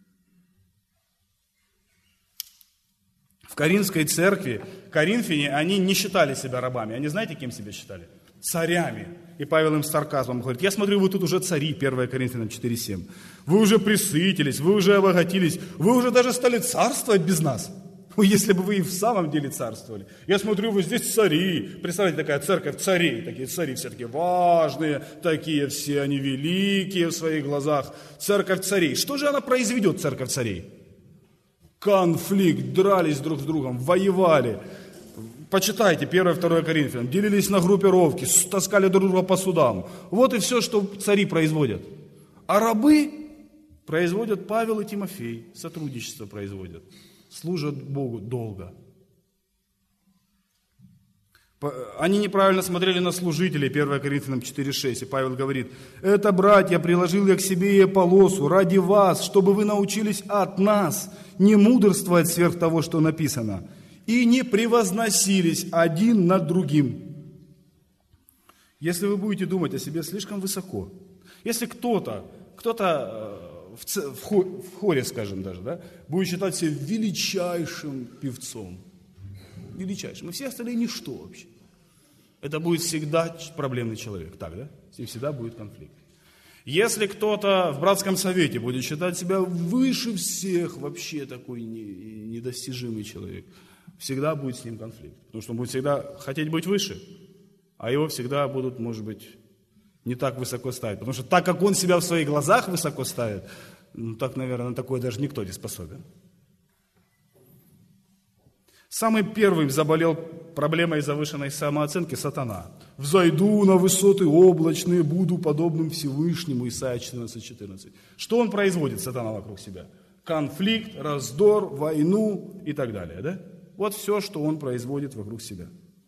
В Коринфской церкви, коринфяне, они не считали себя рабами. Они знаете, кем себя считали? Царями. И Павел им с сарказмом говорит: я смотрю, вы тут уже цари, 1 Коринфянам 4:7. Вы уже присытились, вы уже обогатились, вы уже даже стали царствовать без нас. Если бы вы и в самом деле царствовали. Я смотрю, вы здесь цари. Представляете, такая церковь царей. Такие цари все такие важные, такие все они великие в своих глазах. Церковь царей. Что же она произведет, церковь царей? Конфликт, дрались друг с другом, воевали. Почитайте 1-2 Коринфянам. Делились на группировки, таскали друг друга по судам. Вот и все, что цари производят. А рабы производят Павел и Тимофей. Сотрудничество производят. Служат Богу долго. Они неправильно смотрели на служителей, 1 Коринфянам 4:6. И Павел говорит: это, братья, приложил я к себе и Аполлосу ради вас, чтобы вы научились от нас не мудрствовать сверх того, что написано, и не превозносились один над другим. Если вы будете думать о себе слишком высоко, если кто-то в хоре, скажем даже, да, будет считать себя величайшим певцом, величайшим, и все остальные ничто вообще, это будет всегда проблемный человек, так, да? С ним всегда будет конфликт. Если кто-то в братском совете будет считать себя выше всех, вообще такой недостижимый человек, всегда будет с ним конфликт, потому что он будет всегда хотеть быть выше, а его всегда будут, может быть, не так высоко ставить. Потому что так как он себя в своих глазах высоко ставит, так, наверное, на такое даже никто не способен. Самый первым заболел проблемой завышенной самооценки сатана. «Взойду на высоты облачные, буду подобным Всевышнему» Исайя 14:14. Что он производит, сатана, вокруг себя? Конфликт, раздор, войну и так далее. Да? Вот все, что он производит вокруг себя.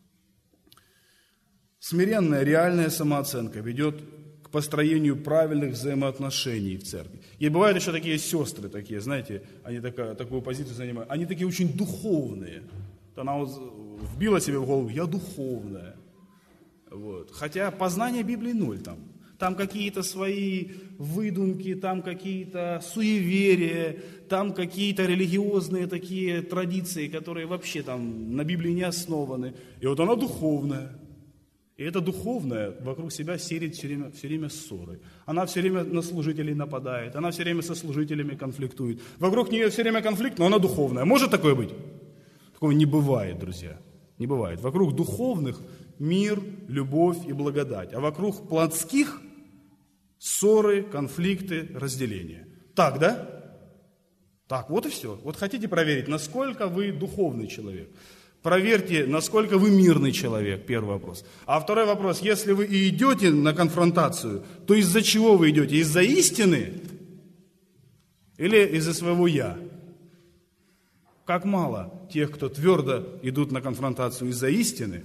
Смиренная, реальная самооценка ведет к построению правильных взаимоотношений в церкви. И бывают еще такие сестры, такие, знаете, они такую позицию занимают, они такие очень духовные. Она вот вбила себе в голову: я духовная. Вот. Хотя познание Библии ноль там. Там какие-то свои выдумки, там какие-то суеверия, там какие-то религиозные такие традиции, которые вообще там на Библии не основаны. И вот она духовная. И это духовное вокруг себя серит все время ссоры. Она все время на служителей нападает, она все время со служителями конфликтует. Вокруг нее все время конфликт, но она духовная. Может такое быть? Такого не бывает, друзья. Не бывает. Вокруг духовных мир, любовь и благодать. А вокруг плотских ссоры, конфликты, разделения. Так, да? Так, вот и все. Вот хотите проверить, насколько вы духовный человек? Проверьте, насколько вы мирный человек, первый вопрос. А второй вопрос: если вы и идете на конфронтацию, то из-за чего вы идете? Из-за истины или из-за своего «я»? Как мало тех, кто твердо идут на конфронтацию из-за истины,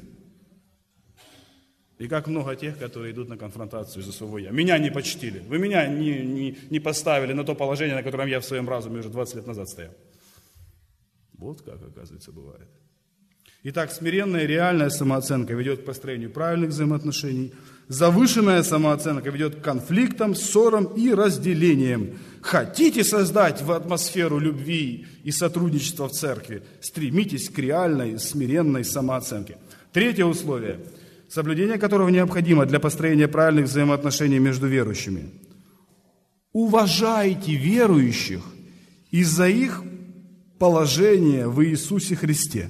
и как много тех, которые идут на конфронтацию из-за своего «я». Меня не почтили, вы меня не поставили на то положение, на котором я в своем разуме уже 20 лет назад стоял. Вот как, оказывается, бывает. Итак, смиренная и реальная самооценка ведет к построению правильных взаимоотношений. Завышенная самооценка ведет к конфликтам, ссорам и разделениям. Хотите создать атмосферу любви и сотрудничества в церкви? Стремитесь к реальной, смиренной самооценке. Третье условие, соблюдение которого необходимо для построения правильных взаимоотношений между верующими. Уважайте верующих из-за их положения в Иисусе Христе.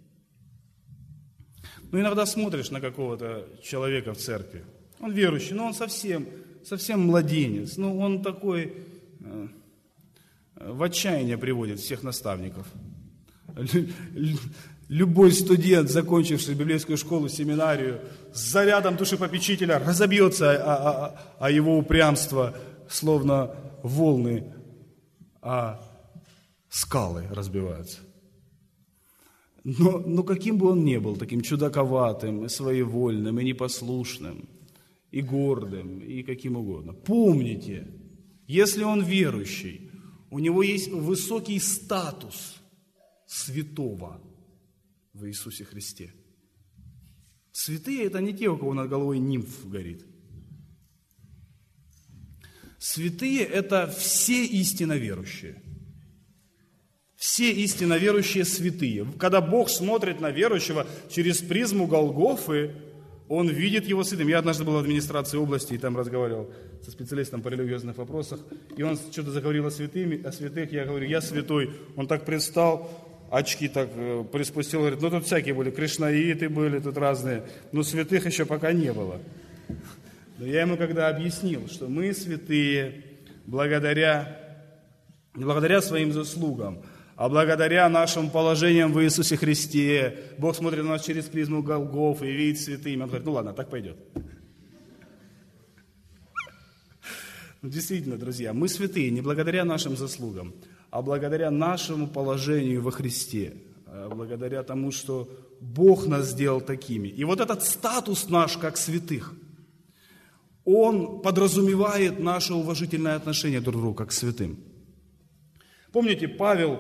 Ну, иногда смотришь на какого-то человека в церкви, он верующий, но он совсем младенец, ну, он такой, в отчаяние приводит всех наставников. Любой студент, закончивший библейскую школу, семинарию, с зарядом душепопечителя разобьется о его упрямство, словно волны, а скалы разбиваются. Но каким бы он ни был, таким чудаковатым, и своевольным, и непослушным, и гордым, и каким угодно, помните, если он верующий, у него есть высокий статус святого в Иисусе Христе. Святые – это не те, у кого над головой нимф горит. Святые – это все истинно верующие. Все истинно верующие святые. Когда Бог смотрит на верующего через призму Голгофы, Он видит его святым. Я однажды был в администрации области и там разговаривал со специалистом по религиозных вопросах, и он что-то заговорил о святых, я говорю, я святой. Он так предстал, очки так приспустил, говорит, ну тут всякие были, кришнаиты были, тут разные, но святых еще пока не было. Но я ему когда объяснил, что мы святые благодаря своим заслугам, а благодаря нашим положениям в Иисусе Христе, Бог смотрит на нас через призму Голгофы и видит святыми. Он говорит, ну ладно, так пойдет. Действительно, друзья, мы святые не благодаря нашим заслугам, а благодаря нашему положению во Христе, благодаря тому, что Бог нас сделал такими. И вот этот статус наш, как святых, он подразумевает наше уважительное отношение друг к другу, как к святым. Помните, Павел,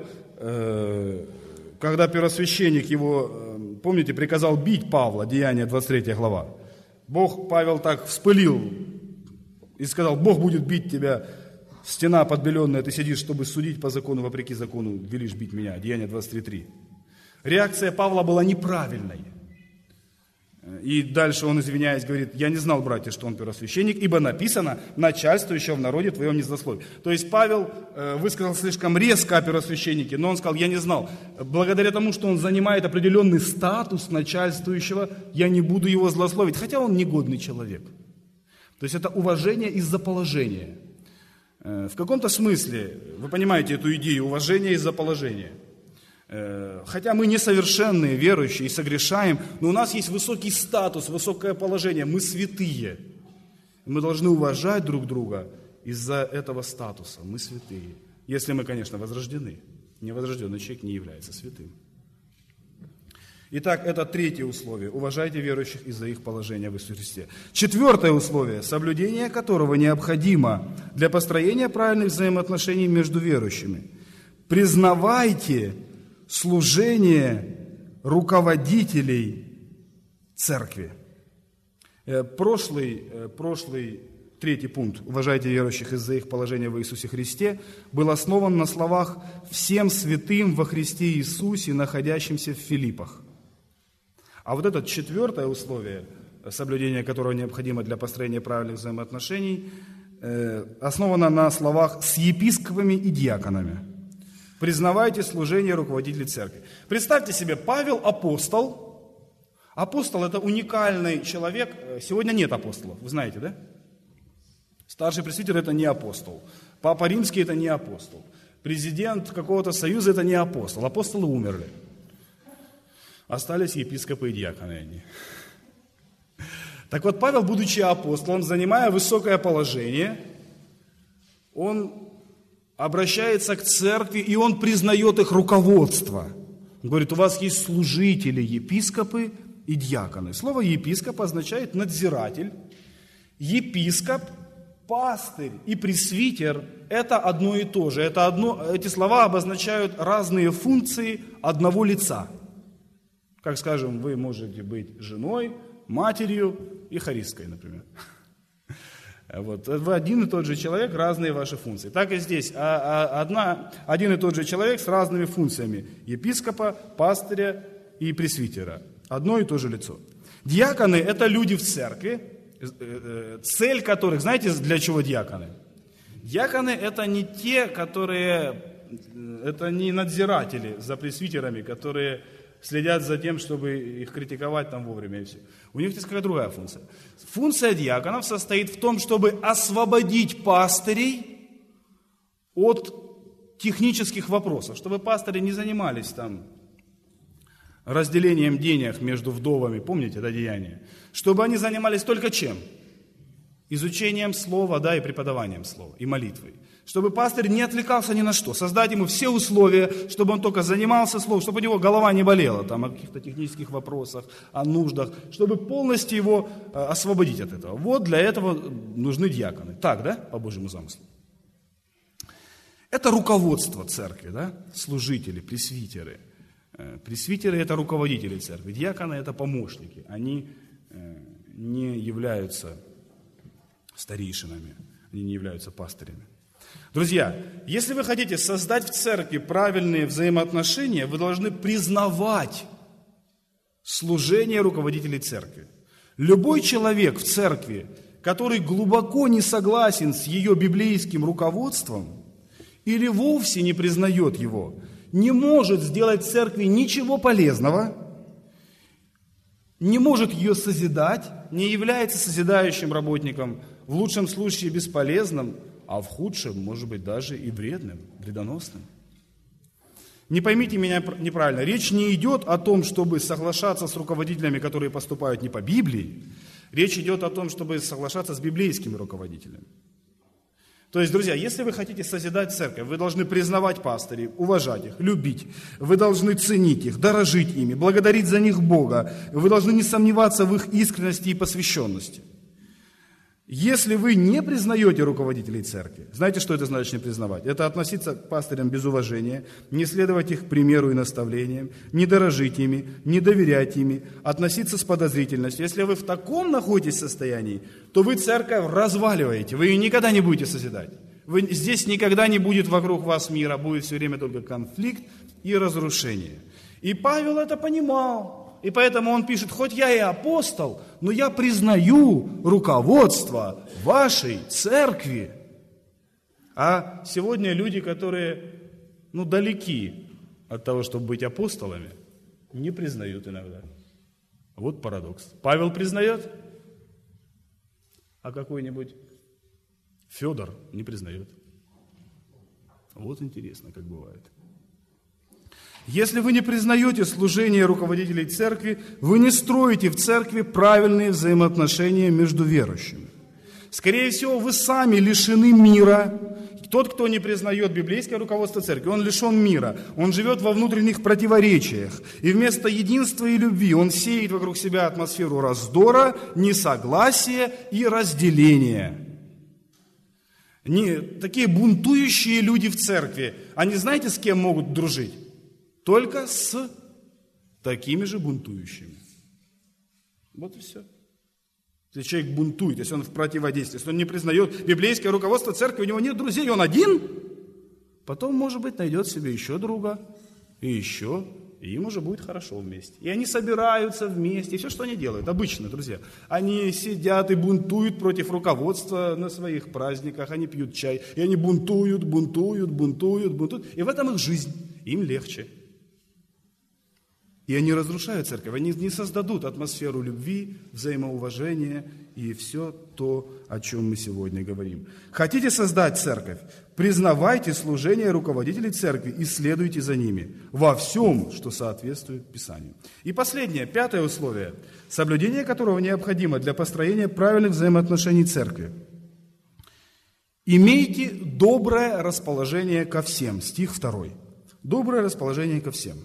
когда первосвященник его, помните, приказал бить Павла, Деяния 23 глава. Павел так вспылил и сказал, Бог будет бить тебя, стена подбеленная, ты сидишь, чтобы судить по закону, вопреки закону, велишь бить меня, Деяния 23:3. Реакция Павла была неправильной. И дальше он, извиняясь, говорит, я не знал, братья, что он первосвященник, ибо написано, начальствующего в народе твоем не злословит. То есть Павел высказал слишком резко о первосвященнике, но он сказал, я не знал. Благодаря тому, что он занимает определенный статус начальствующего, я не буду его злословить, хотя он негодный человек. То есть это уважение из-за положения. В каком-то смысле, вы понимаете эту идею, уважение из-за положения. Хотя мы несовершенные, верующие и согрешаем, но у нас есть высокий статус, высокое положение, мы святые. Мы должны уважать друг друга из-за этого статуса, мы святые. Если мы, конечно, возрождены. Невозрожденный человек не является святым. Итак, это третье условие. Уважайте верующих из-за их положения в Иисусе Христе. Четвертое условие, соблюдение которого необходимо для построения правильных взаимоотношений между верующими. Признавайте служение руководителей церкви. Прошлый третий пункт, уважайте верующих из-за их положения в Иисусе Христе, был основан на словах «всем святым во Христе Иисусе, находящимся в Филиппах». А вот это четвертое условие, соблюдение которого необходимо для построения правильных взаимоотношений, основано на словах «с епископами и диаконами». Признавайте служение руководителей церкви. Представьте себе, Павел апостол. Апостол – это уникальный человек. Сегодня нет апостолов, вы знаете, да? Старший пресвитер – это не апостол. Папа Римский – это не апостол. Президент какого-то союза – это не апостол. Апостолы умерли. Остались епископы и диаконы. Так вот, Павел, будучи апостолом, занимая высокое положение, он обращается к церкви, и он признает их руководство. Он говорит, у вас есть служители, епископы и диаконы. Слово епископ означает надзиратель. Епископ, пастырь и пресвитер – это одно и то же. Эти слова обозначают разные функции одного лица. Как, скажем, вы можете быть женой, матерью и хористкой, например. Вот. Вы один и тот же человек, разные ваши функции. Так и здесь. Один и тот же человек с разными функциями. Епископа, пастыря и пресвитера. Одно и то же лицо. Диаконы – это люди в церкви, цель которых, знаете, для чего диаконы? Диаконы – это не те, это не надзиратели за пресвитерами, которые следят за тем, чтобы их критиковать там вовремя и все. У них есть какая-то другая функция. Функция диаконов состоит в том, чтобы освободить пастырей от технических вопросов, чтобы пастыри не занимались там разделением денег между вдовами, помните это деяние? Чтобы они занимались только чем? Изучением слова, да, и преподаванием слова, и молитвой. Чтобы пастырь не отвлекался ни на что, создать ему все условия, чтобы он только занимался словом, чтобы у него голова не болела там, о каких-то технических вопросах, о нуждах, чтобы полностью его освободить от этого. Вот для этого нужны диаконы. Так, да, по Божьему замыслу? Это руководство церкви, да, служители, пресвитеры. Пресвитеры – это руководители церкви, диаконы – это помощники. Они не являются старейшинами, они не являются пастырями. Друзья, если вы хотите создать в церкви правильные взаимоотношения, вы должны признавать служение руководителей церкви. Любой человек в церкви, который глубоко не согласен с ее библейским руководством или вовсе не признает его, не может сделать в церкви ничего полезного, не может ее созидать, не является созидающим работником, в лучшем случае бесполезным, а в худшем, может быть, даже и вредным, вредоносным. Не поймите меня неправильно. Речь не идет о том, чтобы соглашаться с руководителями, которые поступают не по Библии. Речь идет о том, чтобы соглашаться с библейскими руководителями. То есть, друзья, если вы хотите созидать церковь, вы должны признавать пастырей, уважать их, любить. Вы должны ценить их, дорожить ими, благодарить за них Бога. Вы должны не сомневаться в их искренности и посвященности. Если вы не признаете руководителей церкви, знаете, что это значит не признавать? Это относиться к пастырям без уважения, не следовать их примеру и наставлениям, не дорожить ими, не доверять ими, относиться с подозрительностью. Если вы в таком находитесь состоянии, то вы церковь разваливаете, вы ее никогда не будете созидать. Здесь никогда не будет вокруг вас мира, будет все время только конфликт и разрушение. И Павел это понимал. И поэтому он пишет, хоть я и апостол, но я признаю руководство вашей церкви. А сегодня люди, которые далеки от того, чтобы быть апостолами, не признают иногда. Вот парадокс. Павел признает, а какой-нибудь Федор не признает. Вот интересно, как бывает. Если вы не признаете служение руководителей церкви, вы не строите в церкви правильные взаимоотношения между верующими. Скорее всего, вы сами лишены мира. Тот, кто не признает библейское руководство церкви, он лишен мира. Он живет во внутренних противоречиях. И вместо единства и любви он сеет вокруг себя атмосферу раздора, несогласия и разделения. Такие бунтующие люди в церкви, они знаете, с кем могут дружить? Только с такими же бунтующими. Вот и все. Если человек бунтует, если он в противодействии, если он не признает библейское руководство церкви, у него нет друзей, он один, потом, может быть, найдет себе еще друга, и еще, и им уже будет хорошо вместе. И они собираются вместе, и все, что они делают, обычно, друзья. Они сидят и бунтуют против руководства на своих праздниках, они пьют чай, и они бунтуют. И в этом их жизнь, им легче. И они разрушают церковь, они не создадут атмосферу любви, взаимоуважения и все то, о чем мы сегодня говорим. Хотите создать церковь? Признавайте служение руководителей церкви и следуйте за ними во всем, что соответствует Писанию. И последнее, 5 условие, соблюдение которого необходимо для построения правильных взаимоотношений церкви. Имейте доброе расположение ко всем. Стих 2. Доброе расположение ко всем.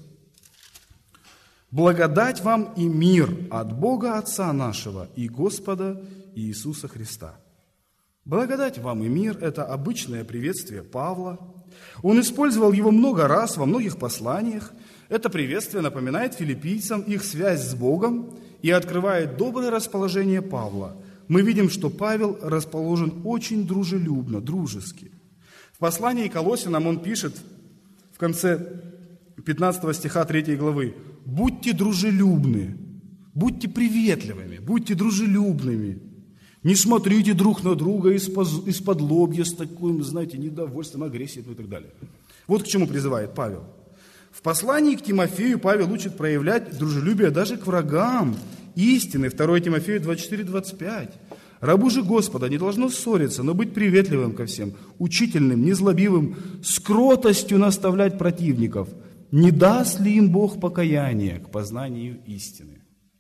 Благодать вам и мир от Бога Отца нашего и Господа Иисуса Христа. Благодать вам и мир – это обычное приветствие Павла. Он использовал его много раз во многих посланиях. Это приветствие напоминает филиппийцам их связь с Богом и открывает доброе расположение Павла. Мы видим, что Павел расположен очень дружелюбно, дружески. В послании к Колоссянам он пишет в конце 15 стиха 3 главы: «Будьте дружелюбны, будьте приветливыми, будьте дружелюбными. Не смотрите друг на друга из-под лобья с таким, знаете, недовольством, агрессией и так далее». Вот к чему призывает Павел. В послании к Тимофею Павел учит проявлять дружелюбие даже к врагам истины. 2 Тимофею 24-25. «Рабу же Господа не должно ссориться, но быть приветливым ко всем, учительным, незлобивым, с кротостью наставлять противников. Не даст ли им Бог покаяние к познанию истины?»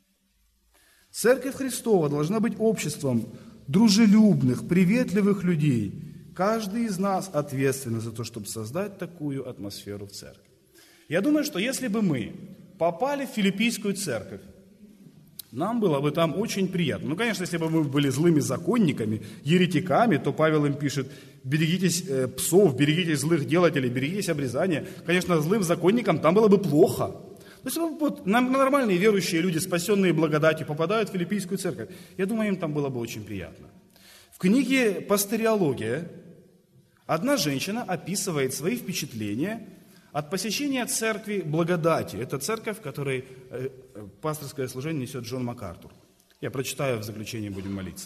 Церковь Христова должна быть обществом дружелюбных, приветливых людей. Каждый из нас ответственен за то, чтобы создать такую атмосферу в церкви. Я думаю, что если бы мы попали в филиппийскую церковь, нам было бы там очень приятно. Ну, конечно, если бы мы были злыми законниками, еретиками, то Павел им пишет: берегитесь псов, берегитесь злых делателей, берегитесь обрезания. Конечно, злым законникам там было бы плохо. То есть вот нормальные верующие люди, спасенные благодатью, попадают в филиппийскую церковь. Я думаю, им там было бы очень приятно. В книге «Пасториология» одна женщина описывает свои впечатления от посещения церкви благодати. Это церковь, в которой пасторское служение несет Джон МакАртур. Я прочитаю, в заключении будем молиться.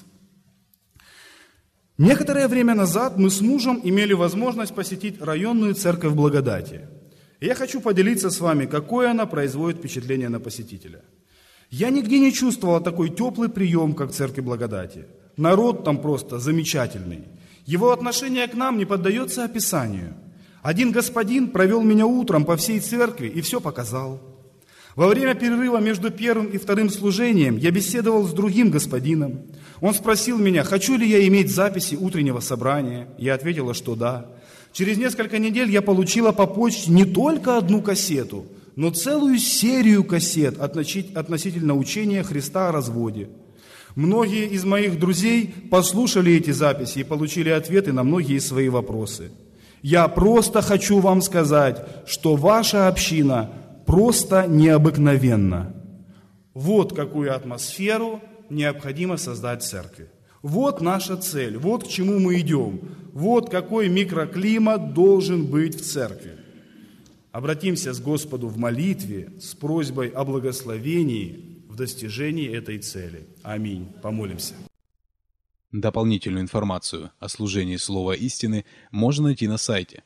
Некоторое время назад мы с мужем имели возможность посетить районную церковь благодати. И я хочу поделиться с вами, какое она производит впечатление на посетителя. Я нигде не чувствовал такой теплый прием, как в церкви благодати. Народ там просто замечательный. Его отношение к нам не поддается описанию. Один господин провел меня утром по всей церкви и все показал. Во время перерыва между первым и вторым служением я беседовал с другим господином. Он спросил меня, хочу ли я иметь записи утреннего собрания. Я ответила, что да. Через несколько недель я получила по почте не только одну кассету, но целую серию кассет относительно учения Христа о разводе. Многие из моих друзей послушали эти записи и получили ответы на многие свои вопросы. Я просто хочу вам сказать, что ваша община просто необыкновенна. Вот какую атмосферу необходимо создать в церкви. Вот наша цель, вот к чему мы идем. Вот какой микроклимат должен быть в церкви. Обратимся к Господу в молитве с просьбой о благословении в достижении этой цели. Аминь. Помолимся. Дополнительную информацию о служении Слова Истины можно найти на сайте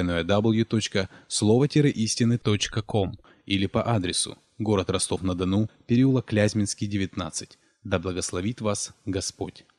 www.slovo-истины.com или по адресу город Ростов-на-Дону, переулок Клязьминский, 19. Да благословит вас Господь.